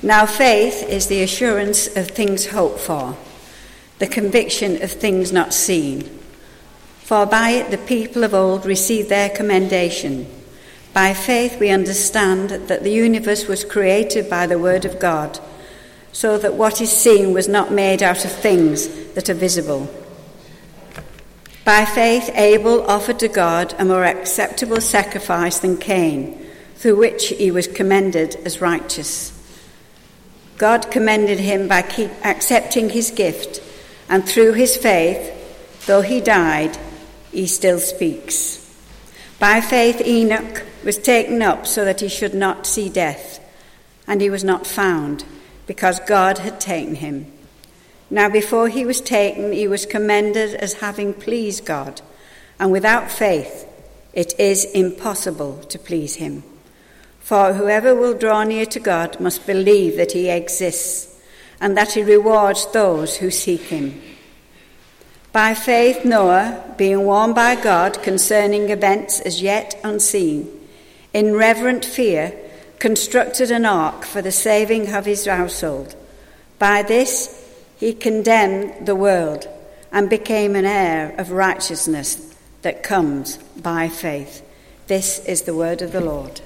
Now faith is the assurance of things hoped for, the conviction of things not seen. For by it the people of old received their commendation. By faith we understand that the universe was created by the word of God, so that what is seen was not made out of things that are visible. By faith Abel offered to God a more acceptable sacrifice than Cain, through which he was commended as righteous. God commended him by accepting his gift, and through his faith, though he died, he still speaks. By faith Enoch was taken up so that he should not see death, and he was not found, because God had taken him. Now before he was taken, he was commended as having pleased God, and without faith it is impossible to please him. For whoever will draw near to God must believe that he exists, and that he rewards those who seek him. By faith Noah, being warned by God concerning events as yet unseen, in reverent fear constructed an ark for the saving of his household. By this he condemned the world and became an heir of righteousness that comes by faith. This is the word of the Lord.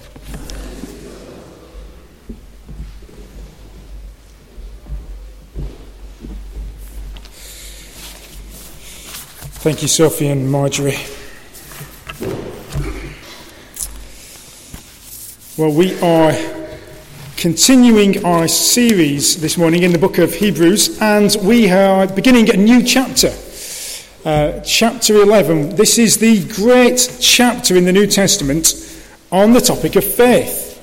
Thank you, Sophie and Marjorie. Well, we are continuing our series this morning in the book of Hebrews, and we are beginning a new chapter, chapter 11. This is the great chapter in the New Testament on the topic of faith.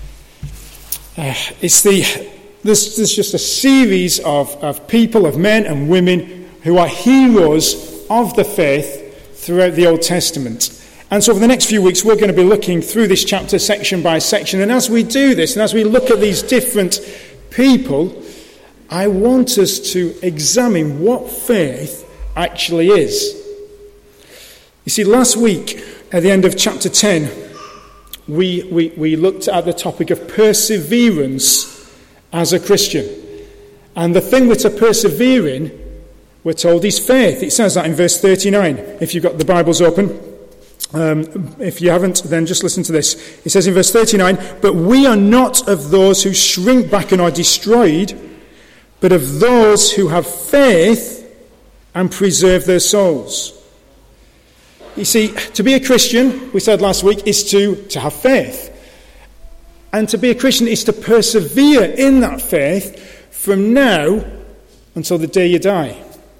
There's just a series of people, of men and women who are heroes of the faith throughout the Old Testament. And so over the next few weeks we're going to be looking through this chapter section by section, and as we do this and as we look at these different people, I want us to examine what faith actually is. You see, last week at the end of chapter 10 we looked at the topic of perseverance as a Christian, and the thing we're to persevere in, we're told, is faith. It says that in verse 39, if you've got the Bibles open. If you haven't, then just listen to this. It says in verse 39, "But we are not of those who shrink back and are destroyed, but of those who have faith and preserve their souls." You see, to be a Christian, we said last week, is to have faith. And to be a Christian is to persevere in that faith from now until the day you die.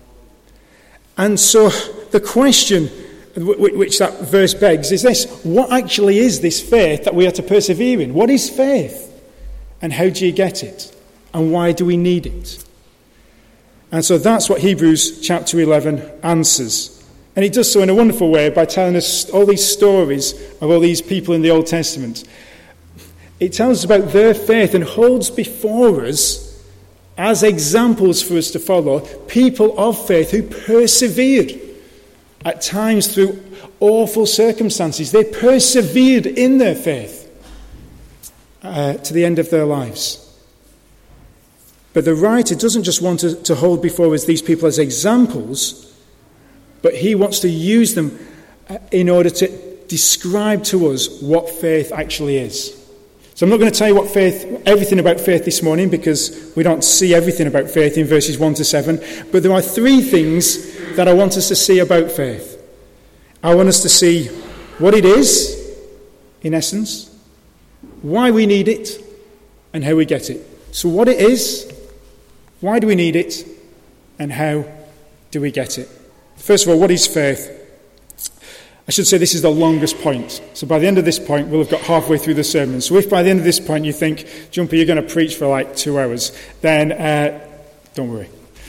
And so the question which that verse begs is this: what actually is this faith that we are to persevere in? What is faith? And how do you get it? And why do we need it? And so that's what Hebrews chapter 11 answers. And it does so in a wonderful way by telling us all these stories of all these people in the Old Testament. It tells us about their faith and holds before us, as examples for us to follow, people of faith who persevered at times through awful circumstances. They persevered in their faith to the end of their lives. But the writer doesn't just want to hold before us these people as examples, but he wants to use them in order to describe to us what faith actually is. So I'm not going to tell you everything about faith this morning, because we don't see everything about faith in verses 1 to 7. But there are three things that I want us to see about faith. I want us to see what it is, in essence, why we need it, and how we get it. So what it is, why do we need it, and how do we get it? First of all, what is faith? I should say this is the longest point. So by the end of this point, we'll have got halfway through the sermon. So if by the end of this point you think, Jumper, you're going to preach for like 2 hours, then don't worry.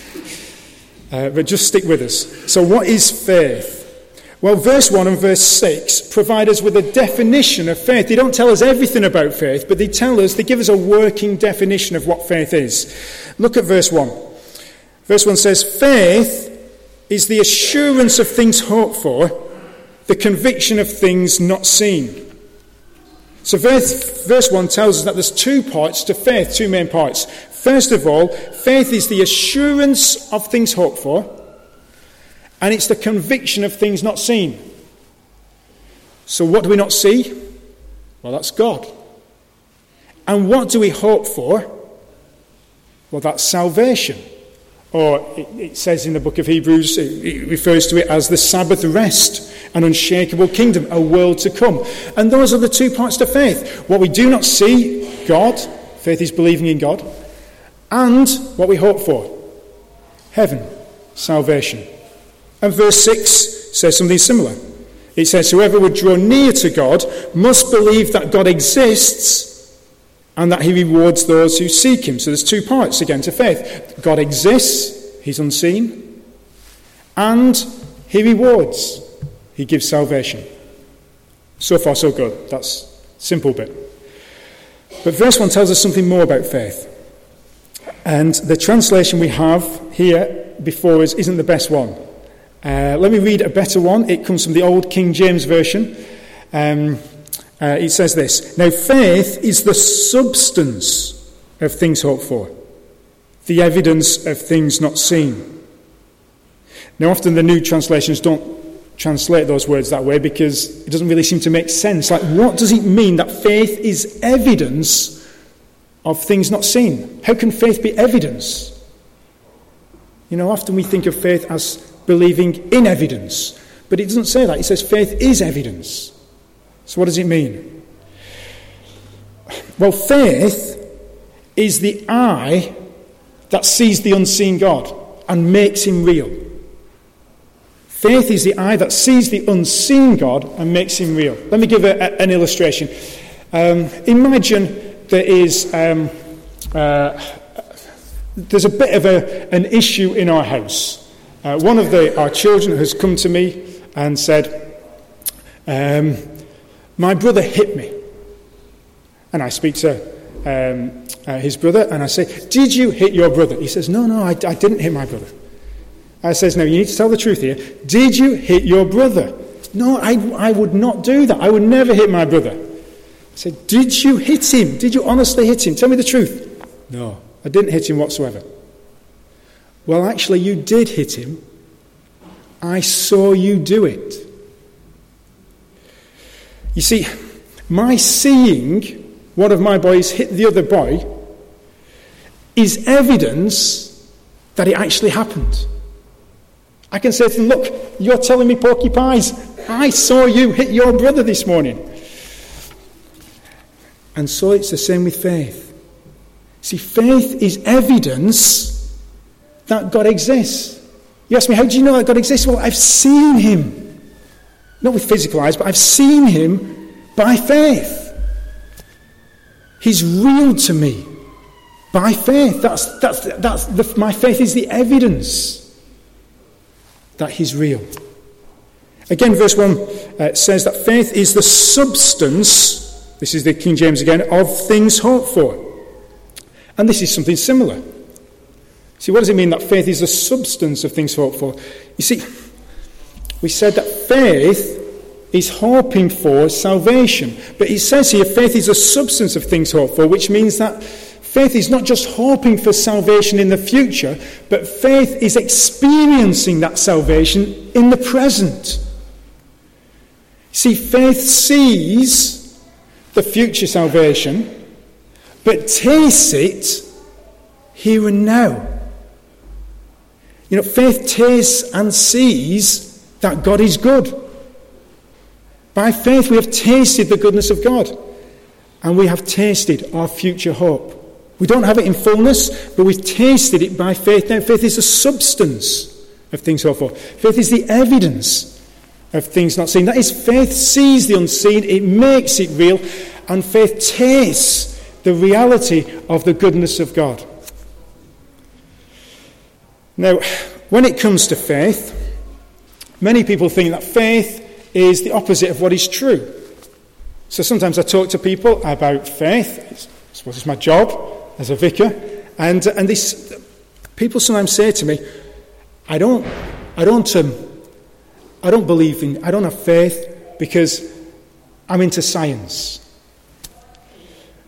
But just stick with us. So what is faith? Well, verse 1 and verse 6 provide us with a definition of faith. They don't tell us everything about faith, but they give us a working definition of what faith is. Look at verse 1. Verse 1 says, "Faith is the assurance of things hoped for, the conviction of things not seen." So verse 1 tells us that there's two parts to faith, two main parts. First of all, faith is the assurance of things hoped for, and it's the conviction of things not seen. So what do we not see? Well, that's God. And what do we hope for? Well, that's salvation. Or it says in the book of Hebrews, it refers to it as the Sabbath rest, an unshakable kingdom, a world to come. And those are the two parts to faith. What we do not see, God, faith is believing in God, and what we hope for, heaven, salvation. And verse 6 says something similar. It says, whoever would draw near to God must believe that God exists and that he rewards those who seek him. So there's two parts again to faith. God exists, he's unseen, and he rewards, he gives salvation. So far so good. That's a simple bit. But verse 1 tells us something more about faith. And the translation we have here before us isn't the best one. Let me read a better one. It comes from the old King James Version. It says this: now faith is the substance of things hoped for, the evidence of things not seen. Now often the new translations don't translate those words that way because it doesn't really seem to make sense. Like, what does it mean that faith is evidence of things not seen? How can faith be evidence? You know, often we think of faith as believing in evidence, but it doesn't say that. It says faith is evidence. So what does it mean? Well, faith is the eye that sees the unseen God and makes him real. Faith is the eye that sees the unseen God and makes him real. Let me give an illustration. Imagine there is there's a bit of an issue in our house. One of our children has come to me and said, my brother hit me. And I speak to his brother and I say, did you hit your brother? He says, no, I didn't hit my brother. I says, no, you need to tell the truth here. Did you hit your brother? No, I would not do that. I would never hit my brother. I said, did you hit him? Did you honestly hit him? Tell me the truth. No, I didn't hit him whatsoever. Well, actually, you did hit him. I saw you do it. You see, my seeing one of my boys hit the other boy is evidence that it actually happened. I can say to them, look, you're telling me porky pies. I saw you hit your brother this morning. And so it's the same with faith. See, faith is evidence that God exists. You ask me, how do you know that God exists? Well, I've seen him. Not with physical eyes, but I've seen him by faith. He's real to me by faith. My faith is the evidence that he's real. Again, verse 1 says that faith is the substance, this is the King James again, of things hoped for. And this is something similar. See, what does it mean that faith is the substance of things hoped for? You see, we said that faith is hoping for salvation. But it says here, faith is a substance of things hoped for, which means that faith is not just hoping for salvation in the future, but faith is experiencing that salvation in the present. See, faith sees the future salvation, but tastes it here and now. You know, faith tastes and sees that God is good. By faith we have tasted the goodness of God, and we have tasted our future hope. We don't have it in fullness, but we've tasted it by faith. Now, faith is the substance of things hoped for. Faith is the evidence of things not seen. That is, faith sees the unseen, it makes it real, and faith tastes the reality of the goodness of God. Now, when it comes to faith, many people think that faith is the opposite of what is true. So sometimes I talk to people about faith. I suppose it's my job as a vicar, and this people sometimes say to me, I don't believe in, I don't have faith because I'm into science.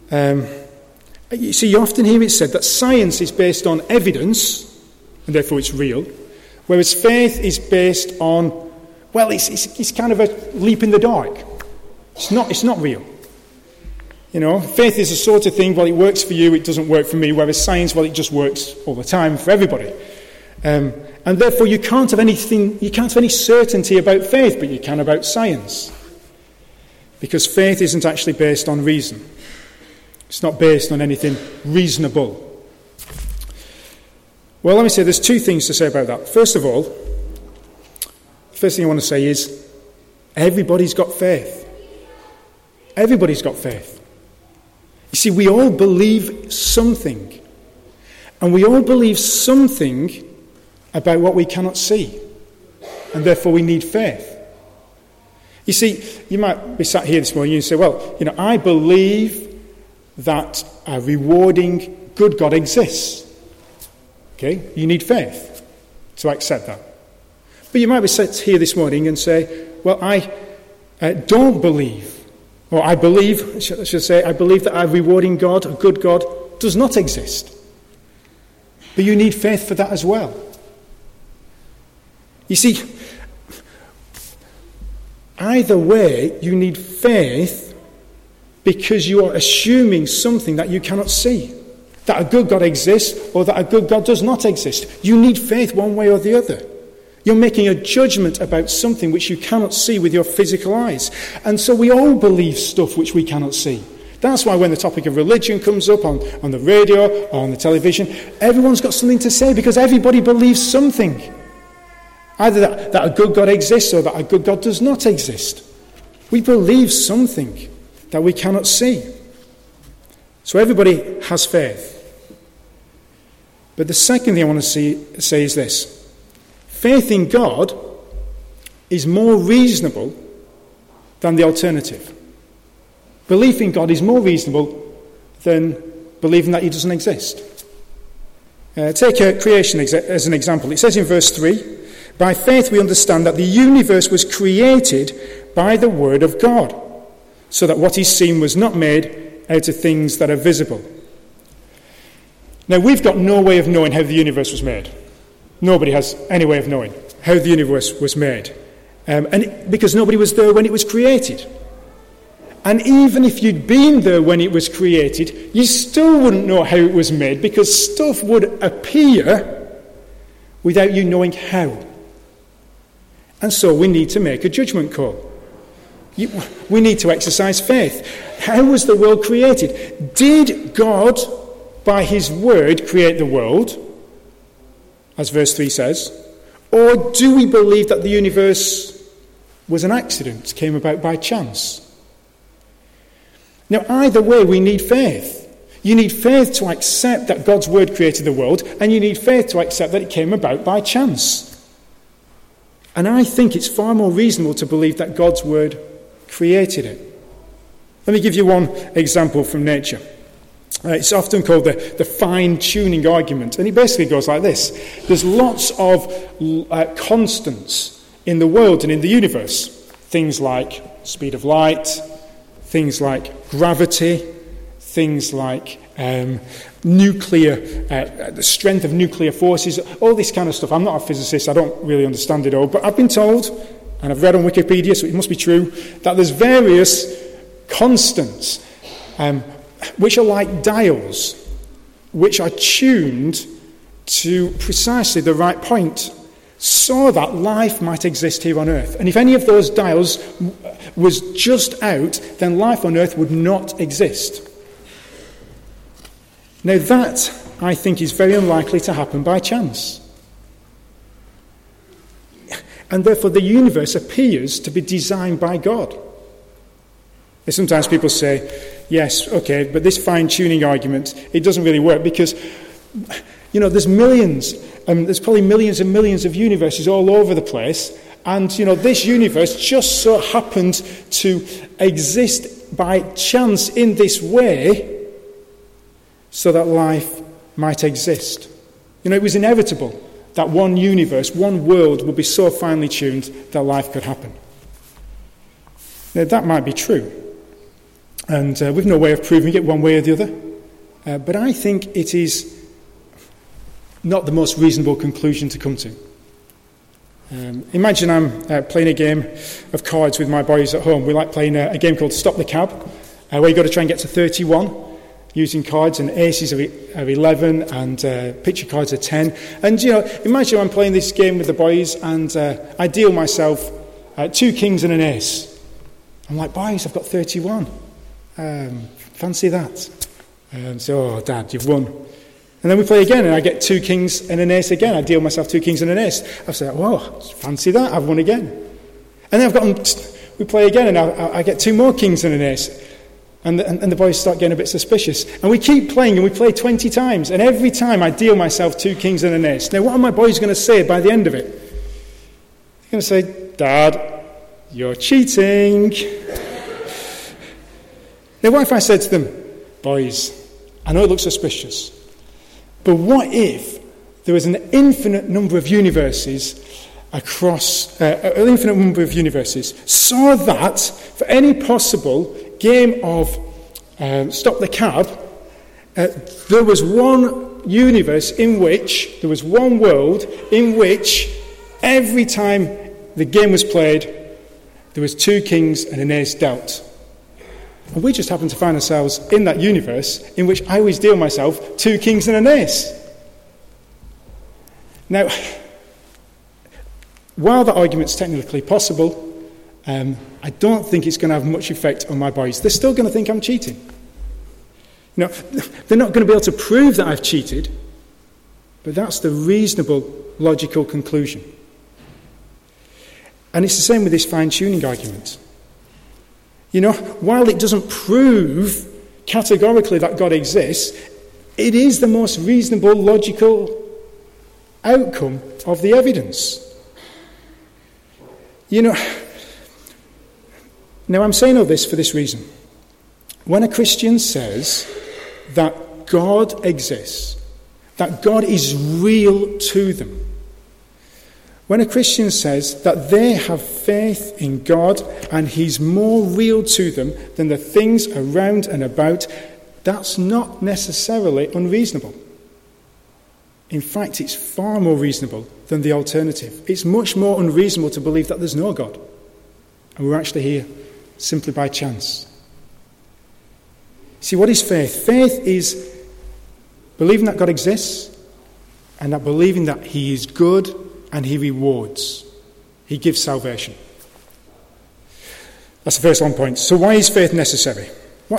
You see, you often hear it said that science is based on evidence, and therefore it's real, whereas faith is based on, well, it's kind of a leap in the dark. It's not real. You know, faith is the sort of thing, well, it works for you, it doesn't work for me, whereas science, well, it just works all the time for everybody. And therefore you can't have any certainty about faith, but you can about science. Because faith isn't actually based on reason. It's not based on anything reasonable. Well, let me say there's two things to say about that. First of all, the first thing I want to say is everybody's got faith. Everybody's got faith. You see, we all believe something. And we all believe something about what we cannot see. And therefore we need faith. You see, you might be sat here this morning and you say, well, you know, I believe that a rewarding good God exists. Okay? You need faith to accept that. But you might be sat here this morning and say, well, I don't believe, or I believe, I should say, I believe that a rewarding God, a good God, does not exist. But you need faith for that as well. You see, either way, you need faith because you are assuming something that you cannot see. That a good God exists or that a good God does not exist. You need faith one way or the other. You're making a judgment about something which you cannot see with your physical eyes. And so we all believe stuff which we cannot see. That's why when the topic of religion comes up on the radio or on the television, everyone's got something to say because everybody believes something. Either that a good God exists or that a good God does not exist. We believe something that we cannot see. So everybody has faith. But the second thing I want to say is this. Faith in God is more reasonable than the alternative. Belief in God is more reasonable than believing that he doesn't exist. Take creation as an example. It says in verse 3, by faith we understand that the universe was created by the word of God, so that what is seen was not made out of things that are visible. Now, we've got no way of knowing how the universe was made. Nobody has any way of knowing how the universe was made. Because nobody was there when it was created. And even if you'd been there when it was created, you still wouldn't know how it was made, because stuff would appear without you knowing how. And so we need to make a judgment call. We need to exercise faith. How was the world created? Did God, by his word, create the world, as verse 3 says? Or do we believe that the universe was an accident, came about by chance? Now, either way, we need faith. You need faith to accept that God's word created the world, and you need faith to accept that it came about by chance. And I think it's far more reasonable to believe that God's word created it. Let me give you one example from nature. It's often called the fine-tuning argument, and it basically goes like this. There's lots of constants in the world and in the universe. Things like speed of light, things like gravity, things like the strength of nuclear forces, all this kind of stuff. I'm not a physicist, I don't really understand it all, but I've been told, and I've read on Wikipedia, so it must be true, that there's various constants which are like dials, which are tuned to precisely the right point, so that life might exist here on earth. And if any of those dials was just out, then life on earth would not exist. Now that, I think, is very unlikely to happen by chance. And therefore the universe appears to be designed by God. And sometimes people say, yes, okay, but this fine-tuning argument, it doesn't really work because, there's millions, there's probably millions and millions of universes all over the place, and, this universe just so happened to exist by chance in this way so that life might exist. It was inevitable that one universe, one world would be so finely tuned that life could happen. Now, that might be true. And we've no way of proving it one way or the other. But I think it is not the most reasonable conclusion to come to. Imagine I'm playing a game of cards with my boys at home. We like playing a game called Stop the Cab, where you've got to try and get to 31 using cards, and aces are 11 and picture cards are 10. And, imagine I'm playing this game with the boys and I deal myself 2 kings and an ace. I'm like, boys, I've got 31. Fancy that. So, Dad, you've won. And then we play again, and I get 2 kings and an ace again. I deal myself 2 kings and an ace. I say, whoa, fancy that, I've won again. And then we play again, and I get 2 more kings and an ace. And the boys start getting a bit suspicious. And we keep playing, and we play 20 times. And every time I deal myself 2 kings and an ace. Now, what are my boys going to say by the end of it? They're going to say, Dad, you're cheating. Now, what if I said to them, boys, I know it looks suspicious, but what if there was an infinite number of universes across, an infinite number of universes, so that for any possible game of Stop the Cab, there was one universe in which, there was one world in which every time the game was played, there was 2 kings and an ace dealt. And we just happen to find ourselves in that universe in which I always deal myself 2 kings and an ace. Now, while that argument's technically possible, I don't think it's going to have much effect on my boys. They're still going to think I'm cheating. They're not going to be able to prove that I've cheated, but that's the reasonable, logical conclusion. And it's the same with this fine-tuning argument. While it doesn't prove categorically that God exists, it is the most reasonable, logical outcome of the evidence. Now I'm saying all this for this reason. When a Christian says that God exists, that God is real to them, when a Christian says that they have faith in God and He's more real to them than the things around and about, that's not necessarily unreasonable. In fact, it's far more reasonable than the alternative. It's much more unreasonable to believe that there's no God, and we're actually here simply by chance. See, what is faith? Faith is believing that God exists and that believing that He is good and He rewards. He gives salvation. That's the first one point. So why is faith necessary?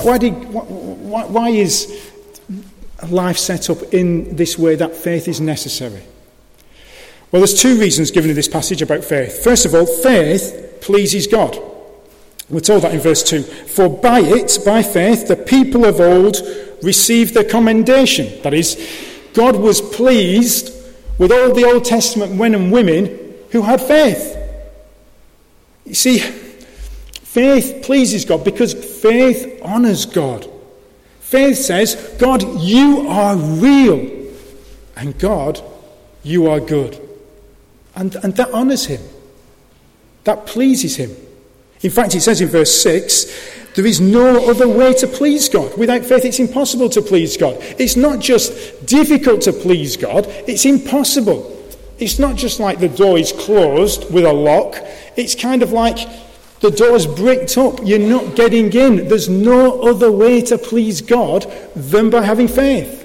Why is life set up in this way that faith is necessary? Well, there's 2 reasons given in this passage about faith. First of all, faith pleases God. We're told that in verse 2. For by it, by faith, the people of old received their commendation. That is, God was pleased with all the Old Testament men and women who had faith. You see, faith pleases God because faith honours God. Faith says, God, you are real, and God, you are good. And that honours Him. That pleases Him. In fact, it says in verse 6, there is no other way to please God. Without faith, it's impossible to please God. It's not just difficult to please God, it's impossible. It's not just like the door is closed with a lock. It's kind of like the door's bricked up. You're not getting in. There's no other way to please God than by having faith.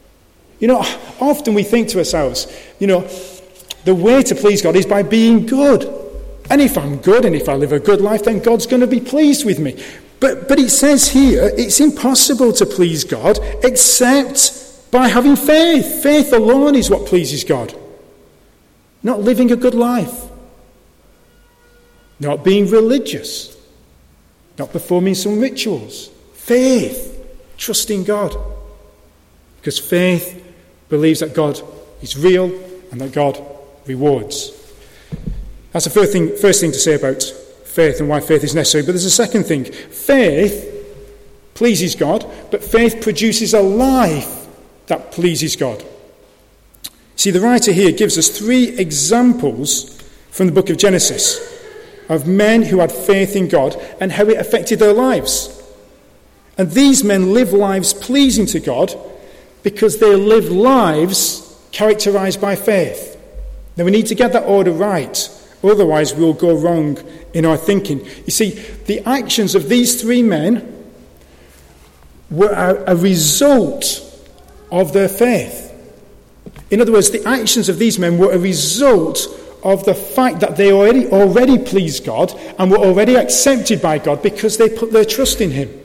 Often we think to ourselves, the way to please God is by being good. And if I'm good and if I live a good life, then God's going to be pleased with me. But it says here, it's impossible to please God except by having faith. Faith alone is what pleases God. Not living a good life. Not being religious. Not performing some rituals. Faith. Trusting God. Because faith believes that God is real and that God rewards. That's the first thing to say about faith and why faith is necessary. But there's a second thing. Faith pleases God, but faith produces a life that pleases God. See, the writer here gives us 3 examples from the book of Genesis of men who had faith in God and how it affected their lives. And these men live lives pleasing to God because they live lives characterized by faith. Now we need to get that order right, otherwise we'll go wrong in our thinking. You see, the actions of these three men were a result of their faith. In other words, the actions of these men were a result of the fact that they already pleased God and were already accepted by God because they put their trust in him.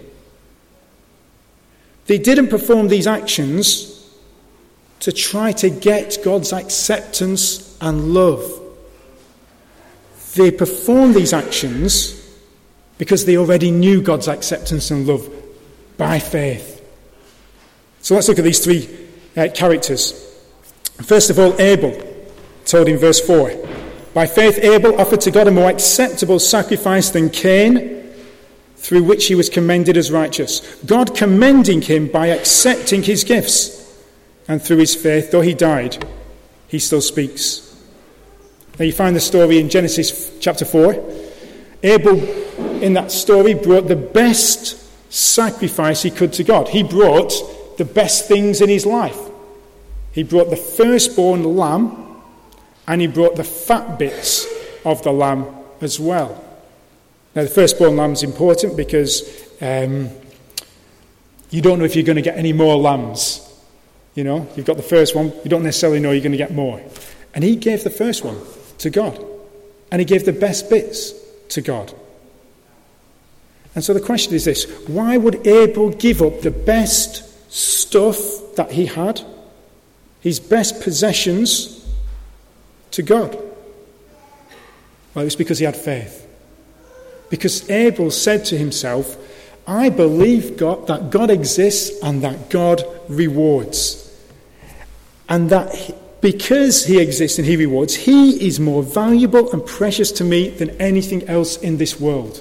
They didn't perform these actions to try to get God's acceptance and love. They performed these actions because they already knew God's acceptance and love by faith. So let's look at these three characters. First of all, Abel, told in verse 4. By faith Abel offered to God a more acceptable sacrifice than Cain, through which he was commended as righteous. God commending him by accepting his gifts. And through his faith, though he died, he still speaks. Now you find the story in Genesis chapter 4. Abel, in that story, brought the best sacrifice he could to God. He brought the best things in his life. He brought the firstborn lamb, and he brought the fat bits of the lamb as well. Now the firstborn lamb is important because you don't know if you're going to get any more lambs. You know, you've got the first one, you don't necessarily know you're going to get more. And he gave the first one to God. And he gave the best bits to God. And so the question is this: why would Abel give up the best stuff that he had, his best possessions, to God? Well, it was because he had faith. Because Abel said to himself, I believe God, that God exists and that God rewards. And that because he exists and he rewards, he is more valuable and precious to me than anything else in this world.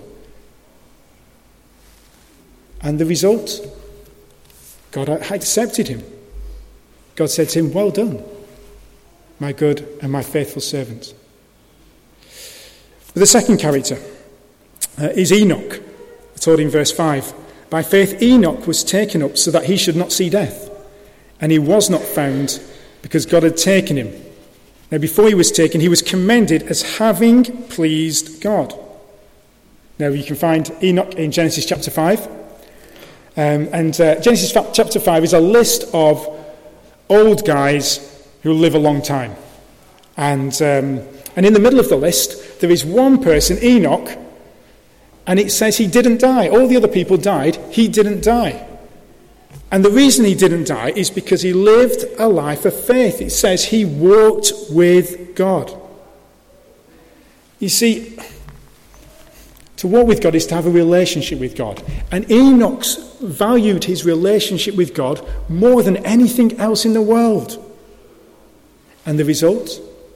And the result? God accepted him. God said to him, well done, my good and my faithful servant. But the second character is Enoch, told in verse 5. By faith Enoch was taken up so that he should not see death. And he was not found because God had taken him. Now before he was taken, he was commended as having pleased God. Now you can find Enoch in Genesis chapter 5. Genesis chapter 5 is a list of old guys who live a long time. And in the middle of the list, there is one person, Enoch, and it says he didn't die. All the other people died. He didn't die. And the reason he didn't die is because he lived a life of faith. It says he walked with God. You see, to walk with God is to have a relationship with God. And Enoch valued his relationship with God more than anything else in the world. And the result?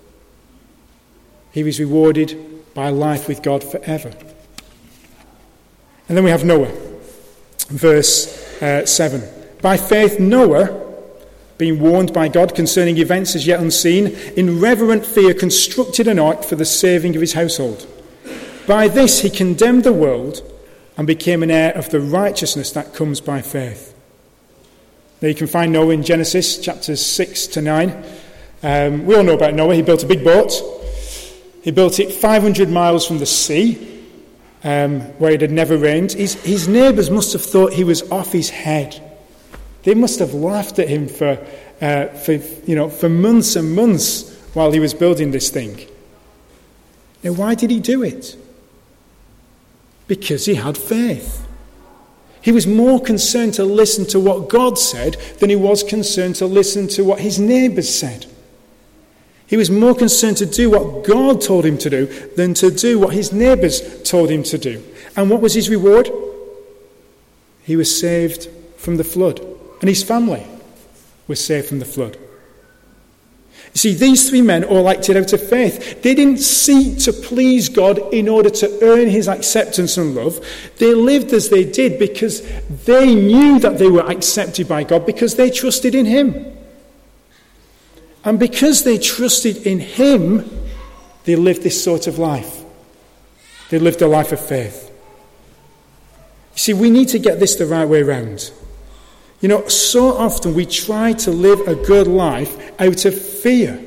He was rewarded by life with God forever. And then we have Noah, verse 7. By faith Noah, being warned by God concerning events as yet unseen, in reverent fear constructed an ark for the saving of his household. By this he condemned the world and became an heir of the righteousness that comes by faith. Now you can find Noah in Genesis chapters 6 to 9. We all know about Noah. He built a big boat. He built it 500 miles from the sea, where it had never rained. His neighbours must have thought he was off his head. They must have laughed at him for months and months while he was building this thing. Now, why did he do it? Because he had faith. He was more concerned to listen to what God said than he was concerned to listen to what his neighbours said. He was more concerned to do what God told him to do than to do what his neighbours told him to do. And what was his reward? He was saved from the flood. And his family was saved from the flood. You see, these three men all acted out of faith. They didn't seek to please God in order to earn his acceptance and love. They lived as they did because they knew that they were accepted by God because they trusted in him. And because they trusted in him, they lived this sort of life. They lived a life of faith. You see, we need to get this the right way round. You know, so often we try to live a good life out of fear.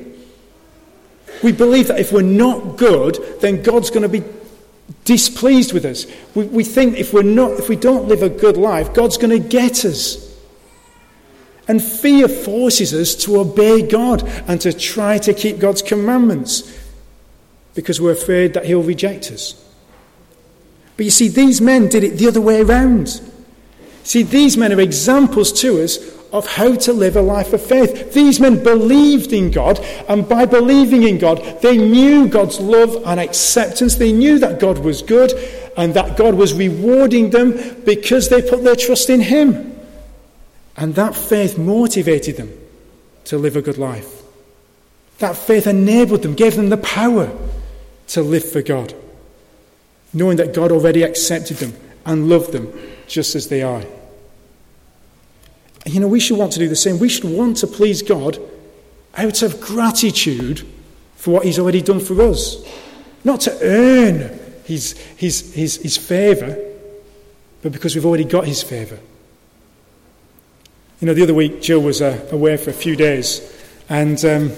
We believe that if we're not good, then God's going to be displeased with us. We think if we don't live a good life, God's going to get us. And fear forces us to obey God and to try to keep God's commandments because we're afraid that he'll reject us. But you see, these men did it the other way around. See, these men are examples to us of how to live a life of faith. These men believed in God, and by believing in God, they knew God's love and acceptance. They knew that God was good and that God was rewarding them because they put their trust in him. And that faith motivated them to live a good life. That faith enabled them, gave them the power to live for God, knowing that God already accepted them and loved them just as they are. And you know, we should want to do the same. We should want to please God out of gratitude for what he's already done for us. Not to earn his favour, but because we've already got his favour. You know, the other week, Jill was away for a few days, and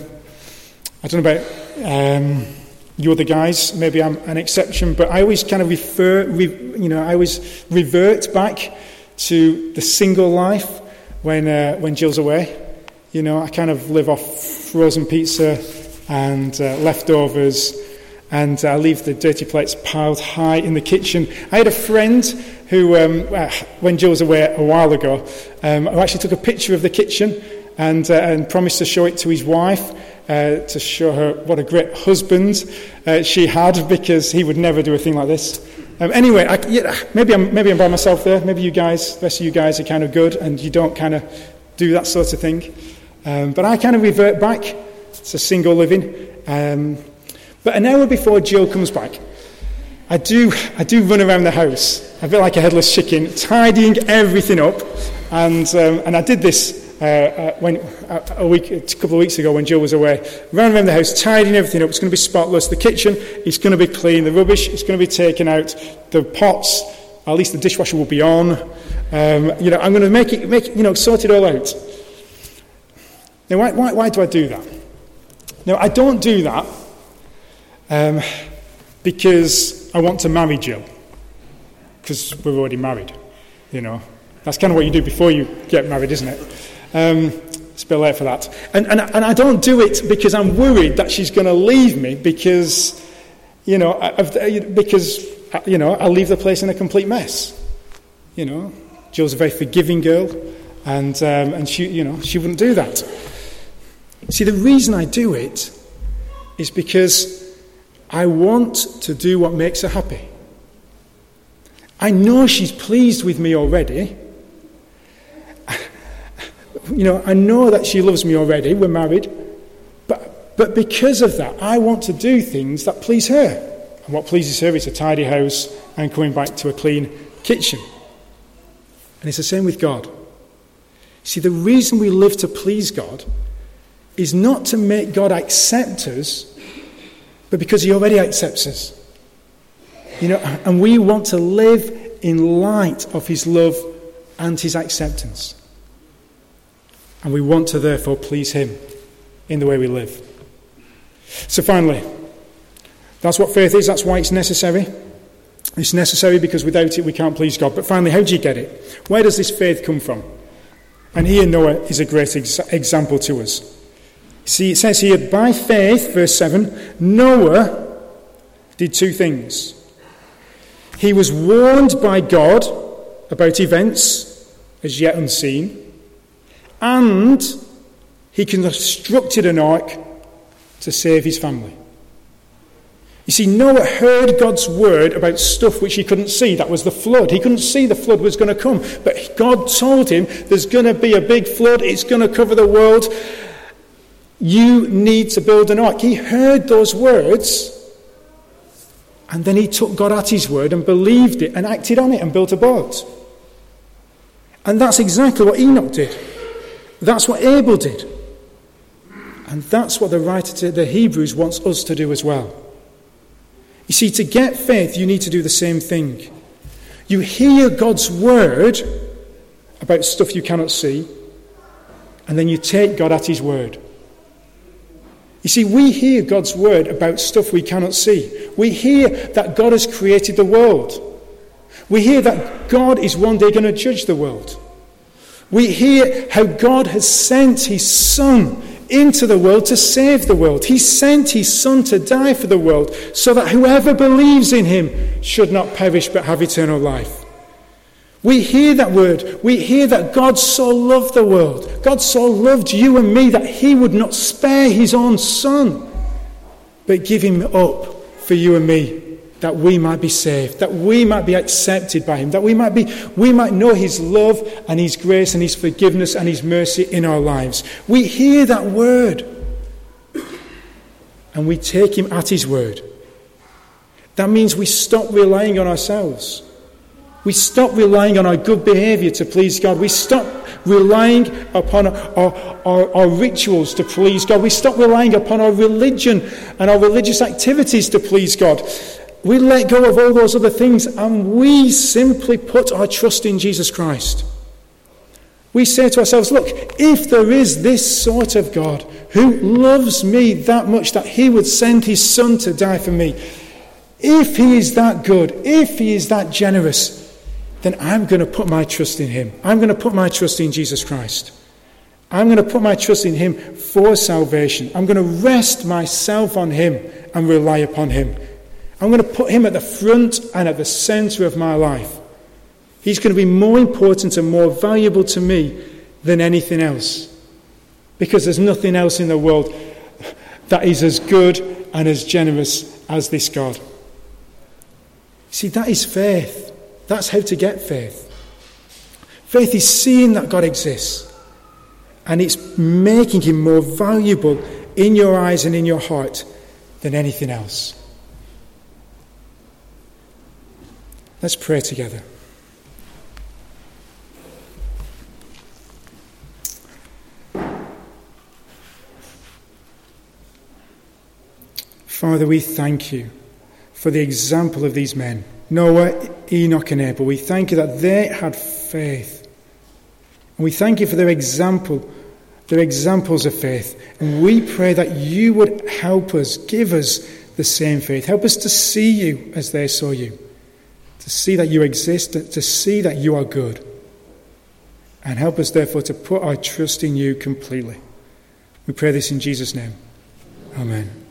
I don't know about you other guys, maybe I'm an exception, but I always kind of I always revert back to the single life when Jill's away. You know, I kind of live off frozen pizza and leftovers, and I leave the dirty plates piled high in the kitchen. I had a friend who, when Jill was away a while ago, who actually took a picture of the kitchen and promised to show it to his wife, to show her what a great husband she had, because he would never do a thing like this. Anyway, maybe I'm by myself there. Maybe you guys, the rest of you guys, are kind of good and you don't kind of do that sort of thing. But I kind of revert back to single living. But an hour before Jill comes back, I do run around the house, a bit like a headless chicken, tidying everything up. And I did this a couple of weeks ago when Jill was away. Ran around the house, tidying everything up. It's going to be spotless. The kitchen is going to be clean. The rubbish is going to be taken out. The pots, at least the dishwasher will be on. I'm going to make sort it all out. Now, why do I do that? Now, I don't do that because I want to marry Jill, because we're already married, you know. That's kind of what you do before you get married, isn't it? It's a bit late for that. And I don't do it because I'm worried that she's going to leave me because I'll leave the place in a complete mess. You know, Jill's a very forgiving girl, and she wouldn't do that. See, the reason I do it is because I want to do what makes her happy. I know she's pleased with me already. I know that she loves me already. We're married. But because of that, I want to do things that please her. And what pleases her is a tidy house and coming back to a clean kitchen. And it's the same with God. See, the reason we live to please God is not to make God accept us, but because he already accepts us. And we want to live in light of his love and his acceptance. And we want to therefore please him in the way we live. So finally, that's what faith is. That's why it's necessary. It's necessary because without it we can't please God. But finally, how do you get it? Where does this faith come from? And here Noah is a great example to us. See, it says here, by faith, verse 7, Noah did two things. He was warned by God about events as yet unseen, and he constructed an ark to save his family. You see, Noah heard God's word about stuff which he couldn't see. That was the flood. He couldn't see the flood was going to come. But God told him, there's going to be a big flood. It's going to cover the world. You need to build an ark. He heard those words, and then he took God at his word and believed it and acted on it and built a boat. And that's exactly what Enoch did. That's what Abel did. And that's what the writer to the Hebrews wants us to do as well. You see, to get faith, you need to do the same thing. You hear God's word about stuff you cannot see, and then you take God at his word. You see, we hear God's word about stuff we cannot see. We hear that God has created the world. We hear that God is one day going to judge the world. We hear how God has sent his Son into the world to save the world. He sent his Son to die for the world so that whoever believes in him should not perish but have eternal life. We hear that word. We hear that God so loved the world. God so loved you and me that he would not spare his own Son, but give him up for you and me, that we might be saved, that we might be accepted by him, that we might know his love and his grace and his forgiveness and his mercy in our lives. We hear that word and we take him at his word. That means we stop relying on ourselves. We stop relying on our good behaviour to please God. We stop relying upon our rituals to please God. We stop relying upon our religion and our religious activities to please God. We let go of all those other things and we simply put our trust in Jesus Christ. We say to ourselves, look, if there is this sort of God who loves me that much that he would send his Son to die for me, if he is that good, if he is that generous, then I'm going to put my trust in him. I'm going to put my trust in Jesus Christ. I'm going to put my trust in him for salvation. I'm going to rest myself on him and rely upon him. I'm going to put him at the front and at the centre of my life. He's going to be more important and more valuable to me than anything else. Because there's nothing else in the world that is as good and as generous as this God. See, that is faith. That's how to get faith. Faith is seeing that God exists. And it's making him more valuable in your eyes and in your heart than anything else. Let's pray together. Father, we thank you for the example of these men, Noah, Enoch and Abel. We thank you that they had faith. And we thank you for their examples of faith. And we pray that you would help us, give us the same faith. Help us to see you as they saw you. To see that you exist, to see that you are good. And help us, therefore, to put our trust in you completely. We pray this in Jesus' name. Amen.